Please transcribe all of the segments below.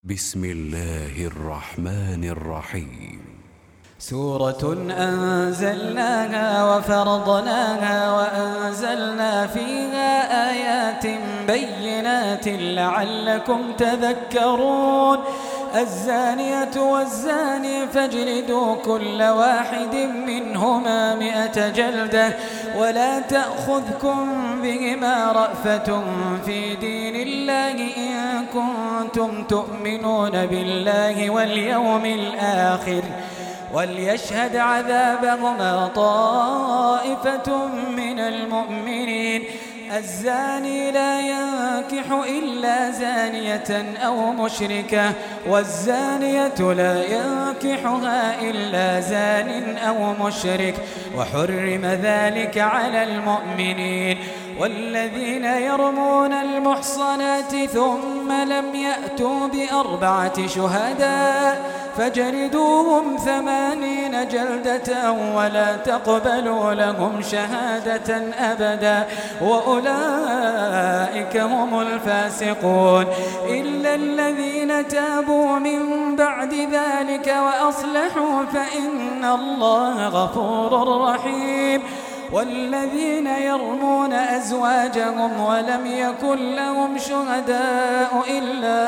بسم الله الرحمن الرحيم. سورة أنزلناها وفرضناها وأنزلنا فيها آيات بينات لعلكم تذكرون. الزانية والزاني فاجلدوا كل واحد منهما 100 جلدة ولا تأخذكم بهما رأفة في دين الله إن كنتم تؤمنون بالله واليوم الآخر وليشهد عذابهما طائفة من المؤمنين. الزاني لا ينكح إلا زانية أو مشركة والزانية لا ينكحها إلا زان أو مشرك وحرم ذلك على المؤمنين. والذين يرمون المحصنات ثم لم يأتوا ب4 شهداء فاجلدوهم 80 جلدة ولا تقبلوا لهم شهادة أبدا وأولئك هم الفاسقون. إلا الذين تابوا من بعد ذلك وأصلحوا فإن الله غفور رحيم. والذين يرمون أزواجهم ولم يكن لهم شهداء إلا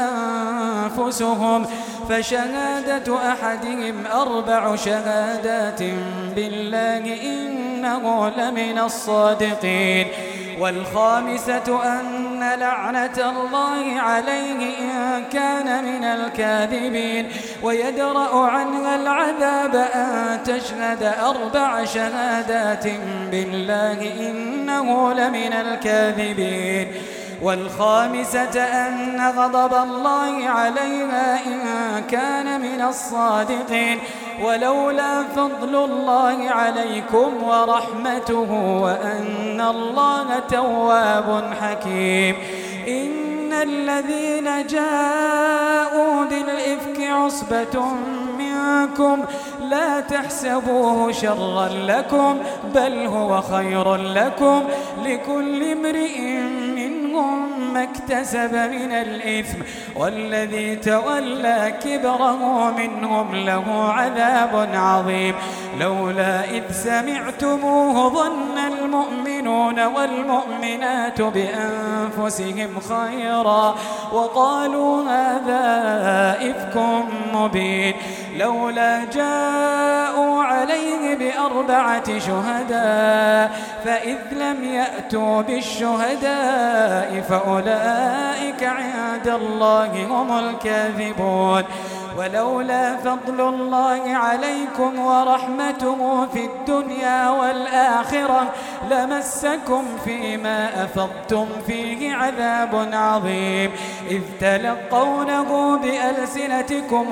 أنفسهم فشهادة أحدهم 4 شهادات بالله إنه لمن الصادقين. والخامسة أن لعنة الله عليه إن كان من الكاذبين ويدرأ عنها العذاب أن تشهد 4 شهادات بالله إنه لمن الكاذبين. والخامسة أن غضب الله عليها إن كان من الصادقين. ولولا فضل الله عليكم ورحمته وأن الله تواب حكيم. إن الذين جاءوا بالإفك عصبة منكم لا تحسبوه شرا لكم بل هو خير لكم لكل امرئ منهم ما اكتسب من الإثم والذي تولى كبره منهم له عذاب عظيم. لولا إذ سمعتموه ظن المؤمنون والمؤمنات بأنفسهم خيرا وقالوا هذا إفك مبين. لولا جاءوا عليه ب4 شهداء فإذ لم يأتوا بالشهداء فأولئك عند الله هم الكاذبون. ولولا فضل الله عليكم ورحمته في الدنيا والآخرة لمسكم فيما أفضتم فيه عذاب عظيم إذ تلقونه بألسنتكم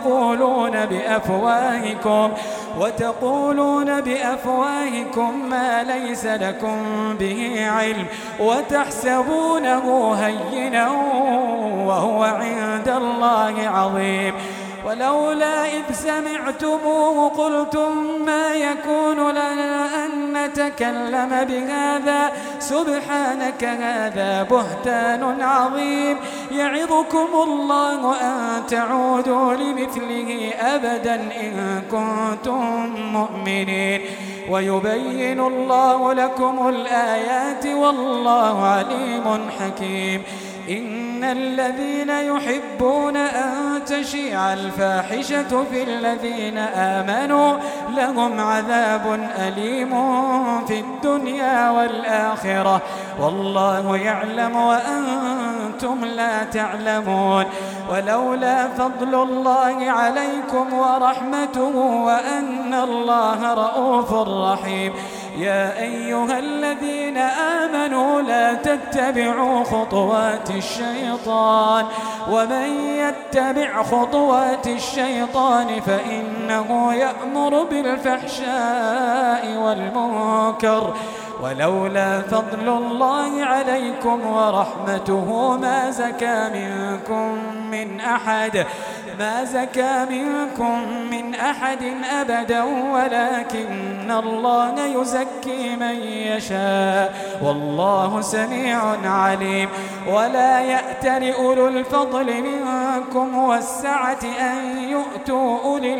وتقولون بأفواهكم ما ليس لكم به علم وتحسبونه هينا وهو عند الله عظيم. ولولا إذ سمعتموه قلتم ما يكون لنا أن نتكلم بهذا سبحانك هذا بهتان عظيم. يعظكم الله أن تعودوا لمثله أبدا إن كنتم مؤمنين. ويبين الله لكم الآيات والله عليم حكيم. إن الذين يحبون أن تشيع الفاحشة في الذين آمنوا لهم عذاب أليم في الدنيا والآخرة والله يعلم وأنتم لا تعلمون. ولولا فضل الله عليكم ورحمته وأن الله رؤوف رحيم. يا أيها الذين آمنوا لا تتبعوا خطوات الشيطان ومن يتبع خطوات الشيطان فإنه يأمر بالفحشاء والمنكر ولولا فضل الله عليكم ورحمته ما زكى منكم من أحد أبدا ولكن الله يزكي من يشاء والله سميع عليم. ولا يأتل أولو الفضل منكم والسعة أن يؤتوا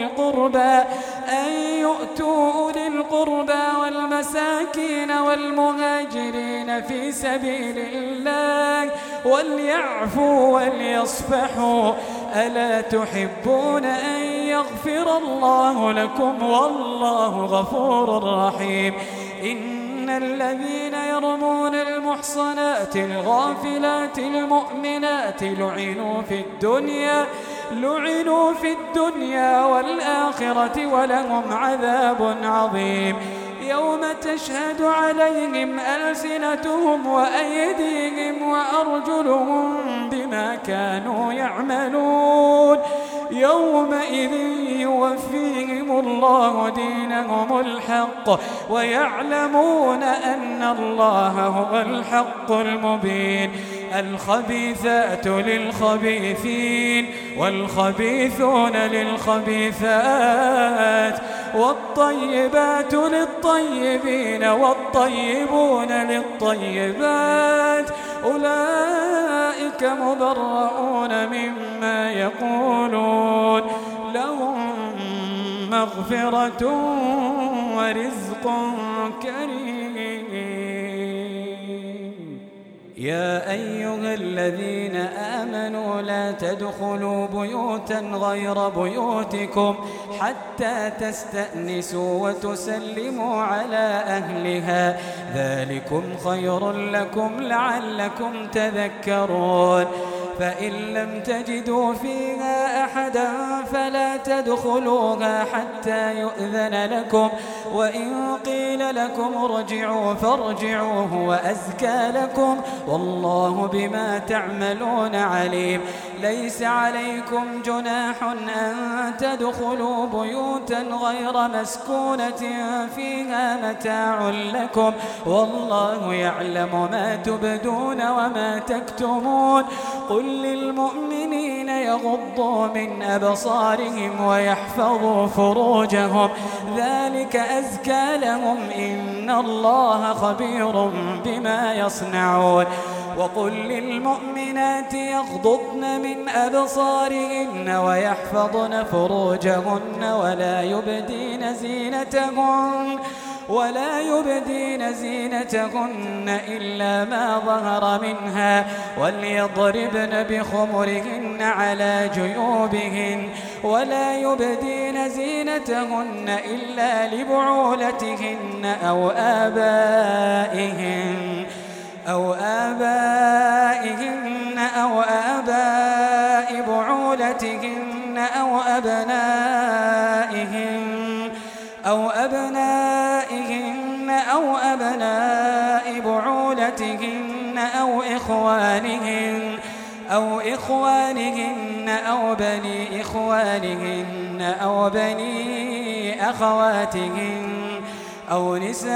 أولي القربى والمساكين والمهاجرين في سبيل الله وليعفوا وليصفحوا ألا تحبون أن يغفر الله لكم والله غفور رحيم. إن الذين يرمون المحصنات الغافلات المؤمنات لعنوا في الدنيا والآخرة ولهم عذاب عظيم. يوم تشهد عليهم ألسنتهم وأيديهم وأرجلهم بما كانوا يعملون يومئذ يوفيهم الله دينهم الحق ويعلمون أن الله هو الحق المبين. الخبيثات للخبيثين والخبيثون للخبيثات والطيبات للطيبين والطيبون للطيبات أولئك مبرؤون مما يقولون لهم مغفرة ورزق كريم. يا أيها الذين آمنوا لا تدخلوا بيوتا غير بيوتكم حتى تستأنسوا وتسلموا على أهلها ذلكم خير لكم لعلكم تذكرون. فإن لم تجدوا فيها أحدا فلا تدخلوها حتى يؤذن لكم وإن قيل لكم ارجعوا فارجعوا هو أزكى لكم والله بما تعملون عليم. ليس عليكم جناح أن تدخلوا بيوتا غير مسكونة فيها متاع لكم والله يعلم ما تبدون وما تكتمون. قل للمؤمنين يغضوا من أبصارهم ويحفظوا فروجهم ذلك أزكى لهم إن الله خبير بما يصنعون. وقل للمؤمنات يغضضن من أبصارهن ويحفظن فروجهن ولا يبدين زينتهن إلا ما ظهر منها وليضربن بخمرهن على جيوبهن ولا يبدين زينتهن إلا لبعولتهن أو آبائهن أو آباء بعولتهن أو أبنائهن أو أبناء بعولتهن أو إخوانهن أو بني إخوانهن أو بني أخواتهن أو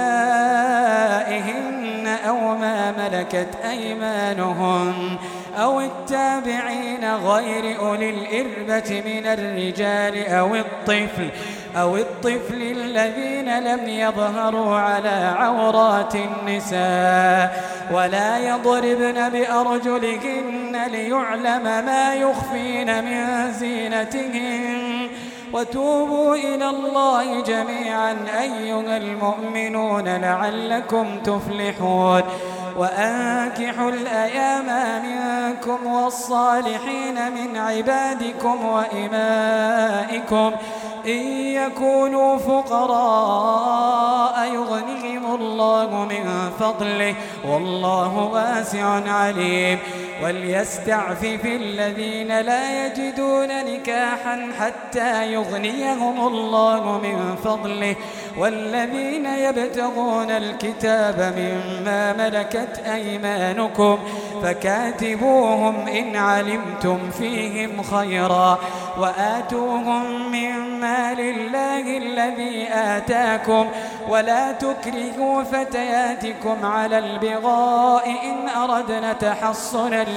نسائهن أو ما ملكت أيمانهن أو التابعين غير أولي الإربة من الرجال أو الطفل الذين لم يظهروا على عورات النساء ولا يضربن بأرجلهن ليعلم ما يخفين من زينتهن. وتوبوا إلى الله جميعا أيها المؤمنون لعلكم تفلحون. وأنكحوا الأيام منكم والصالحين من عبادكم وإمائكم إن يكونوا فقراء يغنهم الله من فضله والله واسع عليم. وليستعفف الذين لا يجدون نكاحا حتى يغنيهم الله من فضله والذين يبتغون الكتاب مما ملكت أيمانكم فكاتبوهم إن علمتم فيهم خيرا وآتوهم من مال الله الذي آتاكم ولا تكرهوا فتياتكم على البغاء إن أردنا تحصنا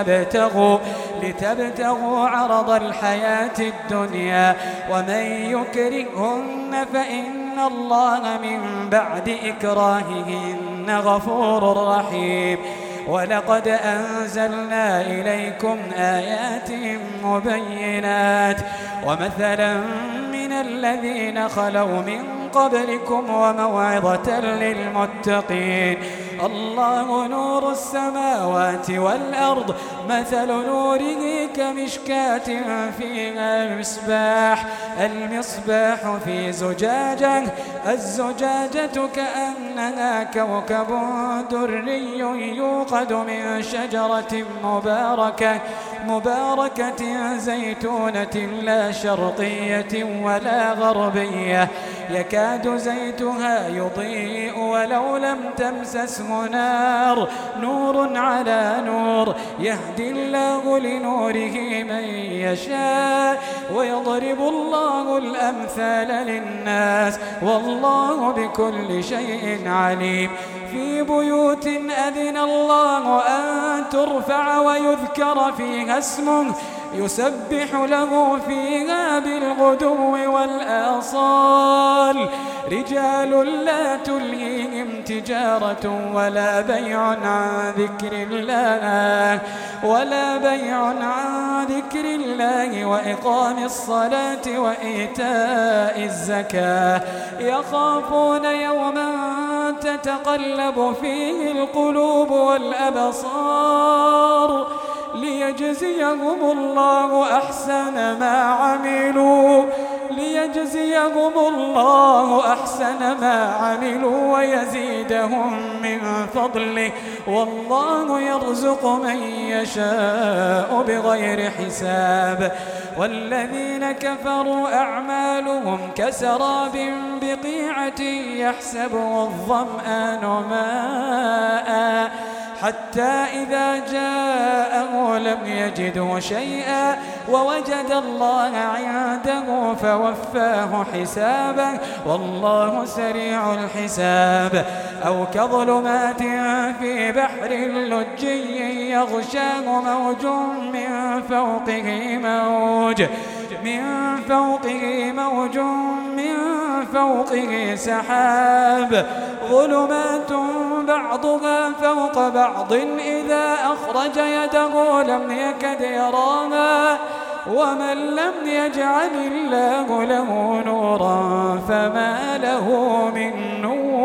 لتبتغوا عرض الحياة الدنيا ومن يكرهن فإن الله من بعد إكراههن غفور رحيم ولقد أنزلنا إليكم آيات مبينات ومثلا من الذين خلوا من قبلكم وموعظة للمتقين الله نور السماوات والأرض مثل نوره كمشكاة فيها المصباح في زجاجة الزجاجة كأنها كوكب دري يوقد من شجرة مباركة زيتونة لا شرقية ولا غربية يكاد زيتها يضيء ولو لم تمسسه نور على نور يهدي الله لنوره من يشاء ويضرب الله الأمثال للناس والله بكل شيء عليم في بيوت أذن الله أن ترفع ويذكر فيها اسمه يسبح له فيها بالغدو والآصال رجال لا تلهيهم تجارة ولا بيع عن ذكر الله وإقام الصلاة وإيتاء الزكاة يخافون يوما تتقلب فيه القلوب والأبصار ليجزيهم الله أحسن ما عملوا ويزيدهم من فضله والله يرزق من يشاء بغير حساب والذين كفروا أعمالهم كسراب بقيعة يحسبه الظمآن ماء حتى إذا جاءه لم يجده شيئا ووجد الله عنده فوفاه حسابه والله سريع الحساب أو كظلمات في بحر لجي يغشاه موج من فوقه سحاب ظلمات بعضها فوق بعض إذا أخرج يده لم يكد يراها ومن لم يجعل الله له نورا فما له من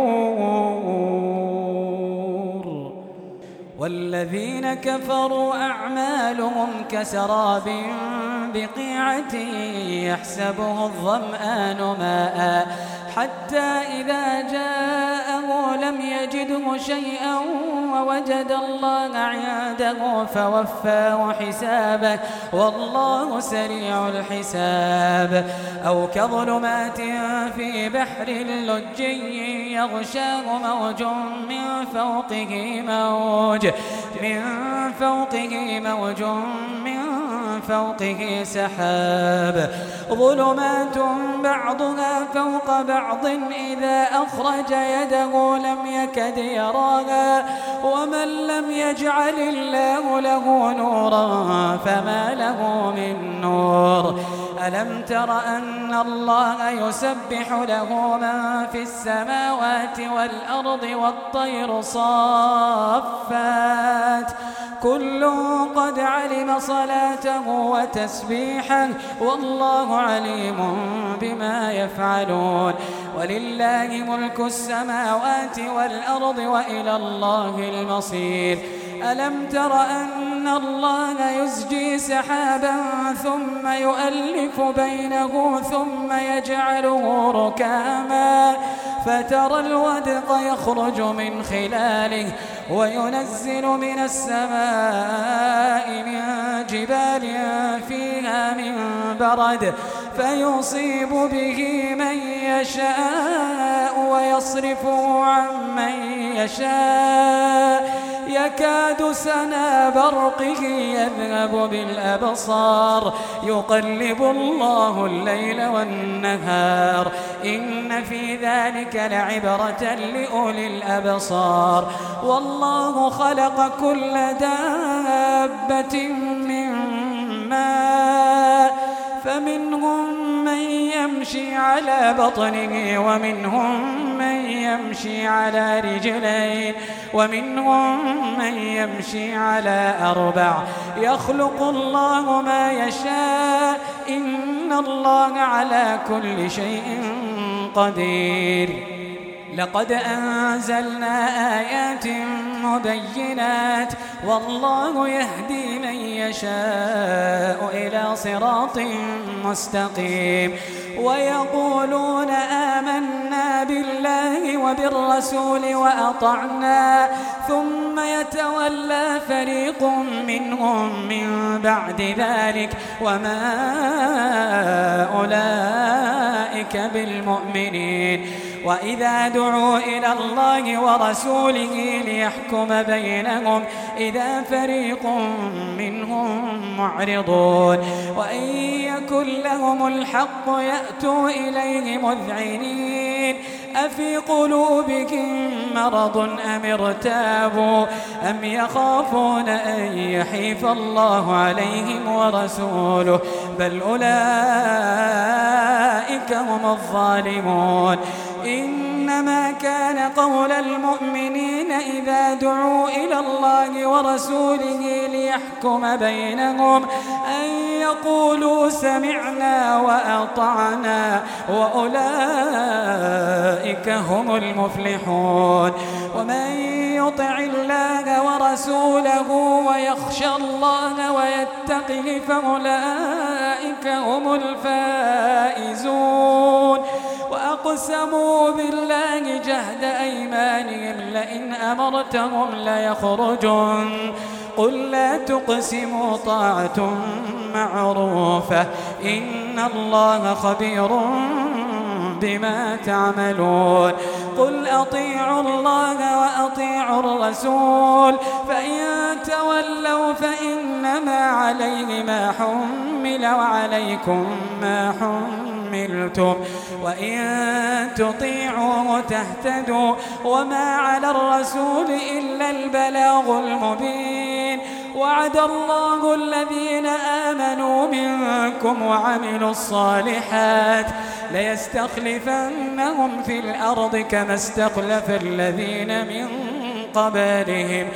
نور والذين كفروا أعمالهم كسراب بقيعة يحسبه الظمآن ماء حتى إذا جاءه لم يجده شيئا ووجد الله عنده فوفاه حسابه والله سريع الحساب أو كظلمات في بحر لجي يغشاه موج من فوقه سحاب ظلمات بعضها فوق بعض إذا أخرج يده لم يكد يراها ومن لم يجعل الله له نورا فما له من نور ألم تر أن الله يسبح له من في السماوات والأرض والطير صافات كل قد علم صلاته وتسبيحه والله عليم بما يفعلون ولله ملك السماوات والأرض وإلى الله المصير ألم تر أن الله يزجي سحابا ثم يؤلف بينه ثم يجعله ركاما فترى الودق يخرج من خلاله وينزل من السماء من جبال فيها من برد فيصيب به من يشاء ويصرفه عن من يشاء يكاد سنا برقه يذهب بالأبصار يقلب الله الليل والنهار إن في ذلك لعبرة لأولي الأبصار والله خلق كل دابة من ماء فمنهم من يمشي على بطنه ومنهم من يمشي على رجلين ومنهم من يمشي على 4 يخلق الله ما يشاء إن الله على كل شيء قدير لقد أنزلنا آيات مبينات والله يهدي من يشاء إلى صراط مستقيم ويقولون آمنا بالله وبالرسول وأطعنا ثم يتولى فريق منهم من بعد ذلك وما أولئك بالمؤمنين وإذا دعوا إلى الله ورسوله ليحكم بينهم إذا فريق منهم معرضون وإن يكن لهم الحق يأتوا إليه مذعنين أفي قلوبهم مرض أم ارتابوا أم يخافون أن يحيف الله عليهم ورسوله بل أولئك هم الظالمون إنما كان قول المؤمنين إذا دعوا إلى الله ورسوله ليحكم بينهم أن يقولوا سمعنا وأطعنا وأولئك هم المفلحون ومن يطع الله ورسوله ويخشى الله ويتقه فأولئك هم الفائزون وأقسموا بالله جهد أيمانهم لئن أمرتهم ليخرجون قل لا تقسموا طاعة معروفة إن الله خبير بما تعملون قل أطيعوا الله وأطيعوا الرسول فإن تولوا فإنما عليه ما حمل وعليكم ما حملتم وإن تطيعوه تهتدوا وما على الرسول إلا البلاغ المبين وعد الله الذين آمنوا منكم وعملوا الصالحات ليستخلفنهم في الأرض كما استخلف الذين من قبلهم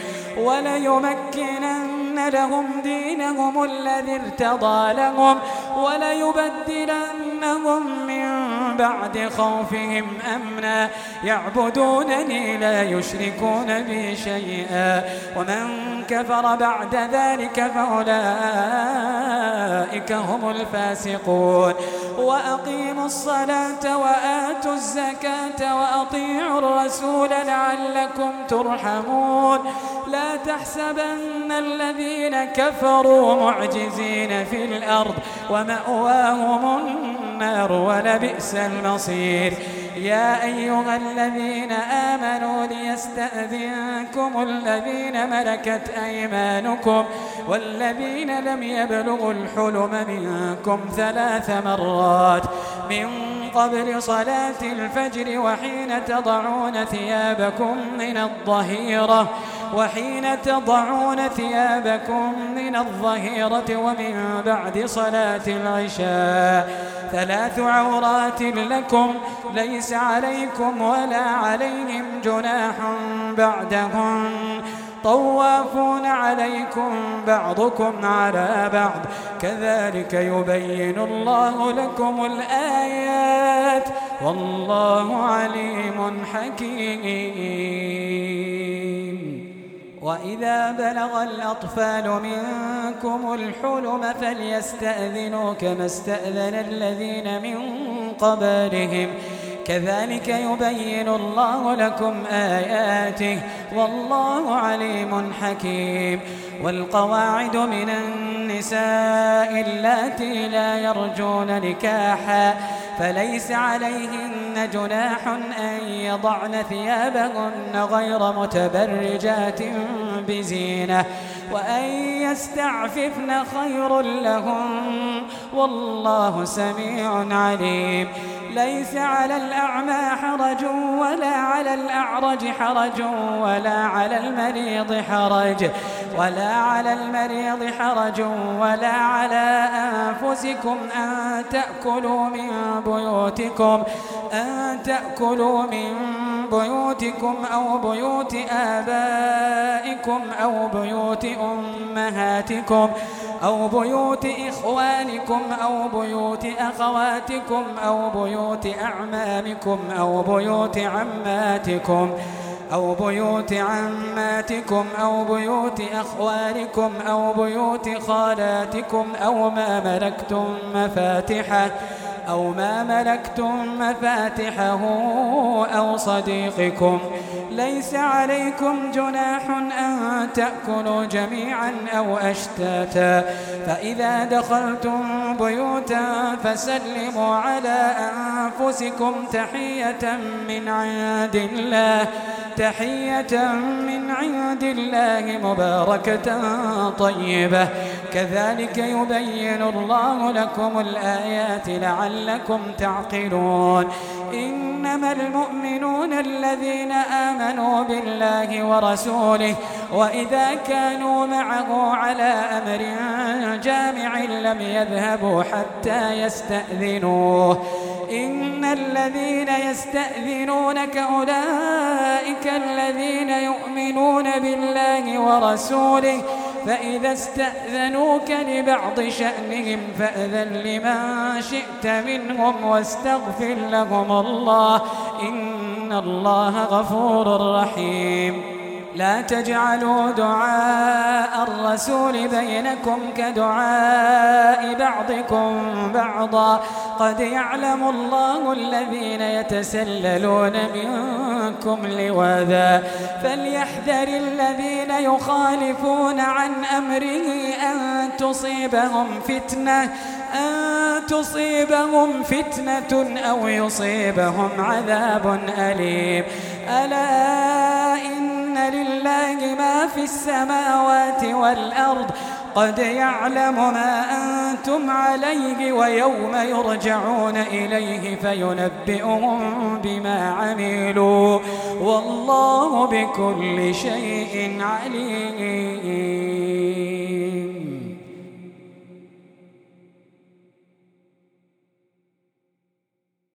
وليمكنن لهم دينهم الذي ارتضى لهم وليبدلنهم من بعد خوفهم أمنا يعبدونني لا يشركون بي شيئا ومن كفر بعد ذلك فأولئك هم الفاسقون وأقيموا الصلاة وآتوا الزكاة وأطيعوا الرسول لعلكم ترحمون لا تحسبن الذين كفروا معجزين في الأرض ومأواهم النار ولبئس المصير يا أيها الذين آمنوا ليستأذنكم الذين ملكت أيمانكم والذين لم يبلغوا الحلم منكم 3 مرات من قبل صلاة الفجر وحين تضعون ثيابكم من الظهيرة ومن بعد صلاة العشاء 3 عورات لكم ليس عليكم ولا عليهم جناح بعدهم طوافون عليكم بعضكم على بعض كذلك يبين الله لكم الآيات والله عليم حكيم وإذا بلغ الأطفال منكم الحلم فليستأذنوا كما استأذن الذين من قبلهم كذلك يبين الله لكم آياته والله عليم حكيم والقواعد من النساء اللاتي لا يرجون نكاحا فليس عليهن جناح أن يضعن ثيابهن غير متبرجات بزينة وأن يستعففن خير لهن والله سميع عليم. ليس على الأعمى حرج ولا على الأعرج حرج ولا على المريض حرج ولا على أنفسكم أن تأكلوا من بيوتكم أو بيوت آبائكم أو بيوت أمهاتكم أو بيوت إخوانكم أو بيوت أخواتكم أو بيوت أعمامكم أو بيوت عماتكم أو بيوت عماتكم أو بيوت أخوالكم أو بيوت خالاتكم أو ما ملكتم مفاتحه أو صديقكم. ليس عليكم جناح أن تأكلوا جميعا أو أشتاتا فإذا دخلتم بيوتا فسلموا على أنفسكم تحية من عند الله مباركة طيبة كذلك يبين الله لكم الآيات لعلكم تعقلون. إنما المؤمنون الذين آمنوا بالله ورسوله وإذا كانوا معه على أمر جامع لم يذهبوا حتى يستأذنوه. إن الذين يستأذنونك أولئك الذين يؤمنون بالله ورسوله فإذا استأذنوك لبعض شأنهم فأذن لمن شئت منهم واستغفر لهم الله إن الله غفور رحيم. لا تجعلوا دعاء الرسول بينكم كدعاء بعضكم بعضا قد يعلم الله الذين يتسللون منكم لواذا فليحذر الذين يخالفون عن أمره أن تصيبهم فتنة أو يصيبهم عذاب أليم. ألا إن لله ما في السماوات والأرض قد يعلم ما أنتم عليه ويوم يرجعون إليه فينبئهم بما عملوا والله بكل شيء عليم.